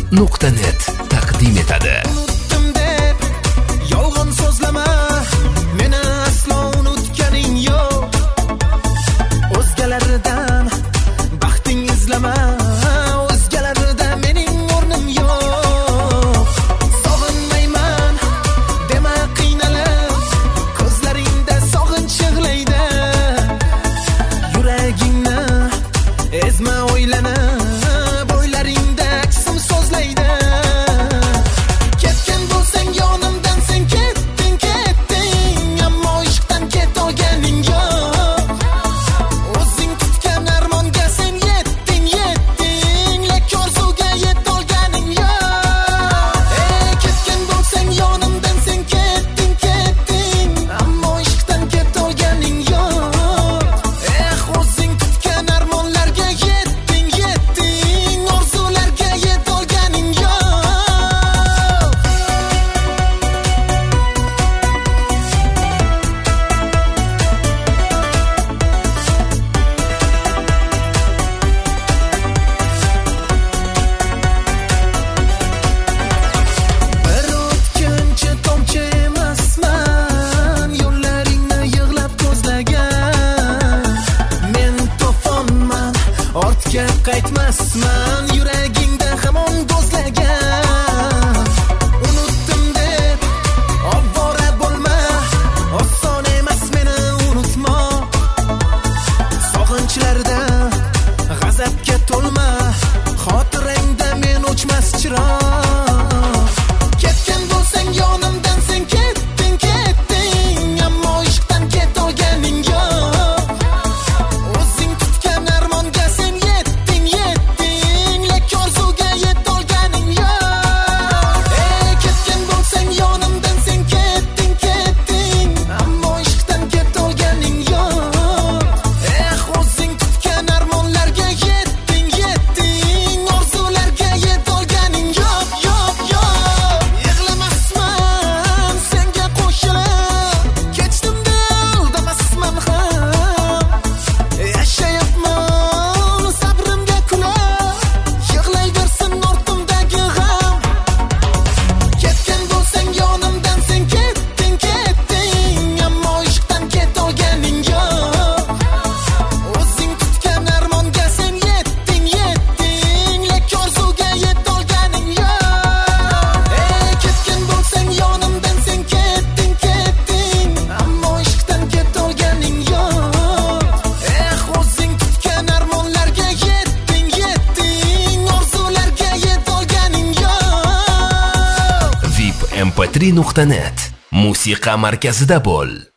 vip.net taqdim etadi. Unutdim deb yolg'on so'zlama, meni aslo unutganing yo'q. O'zgalardan baxting izlama, o'zgalarda mening o'rnim yo'q. Sog'inmayman dema qiynalib, ko'zlaringda sog'inch yig'laydi. Yuragingni ezma o'ylanib, bo'ylaringda aksim so'zlaydi. Ketgan bo'lsang yonimdan sen ketding, ammo ishqdan ketolganing yo'q. O'zing tutgan armonga sen yetding, lek orzuga yetolganing yo'q. Ketgan bo'lsang yonimdan sen ketding, ammo ishqdan ketolganing yo'q. O'zing tutgan armonlarga yetding, orzularga yetolganing yo'q. Bir o'tkinchi tomchi emasman, yo'llaringni yig'lab ko'zlagan. Men to'fonman, ortga qaytmasman, yuragingda hamon ko'zlagan. Unutdim deb ovvora bo'lma, oson emas meni unutmoq. Sog'inchlarda g'azabga to'lma, xotirangda men o'chmas chiroq. Ketgan bo'lsang yonimdan sen ketding, ammo ishqdan ketolganing yo'q. O'zing tutgan armonga sen yetding, lek orzuga yetolganing yo'q. Ketgan bo'lsang yonimdan sen ketding, ammo ishqdan ketolganing yo'q. O'zing tutgan armonlarga yetding, orzularga yetolganing yo'q. Yig'lamasman senga qo'shilib, kechdim demasman ham. Yashayapman sabrimga kulib, yig'layversin ortimdagi g'am. Ketgan bo'lsang yonimdan sen ketding, ammo ishqdan ketolganing yo'q. O'zing tutgan armonga sen yetding, lek orzuga yetolganing yo'q. Ketgan bo'lsang yonimdan sen ketding, ammo ishqdan ketolganing yo'q. O'zing tutgan armonlarga yetding, orzularga yetolganing yo'q. vip.mp3.net musiqa markazida bo'l.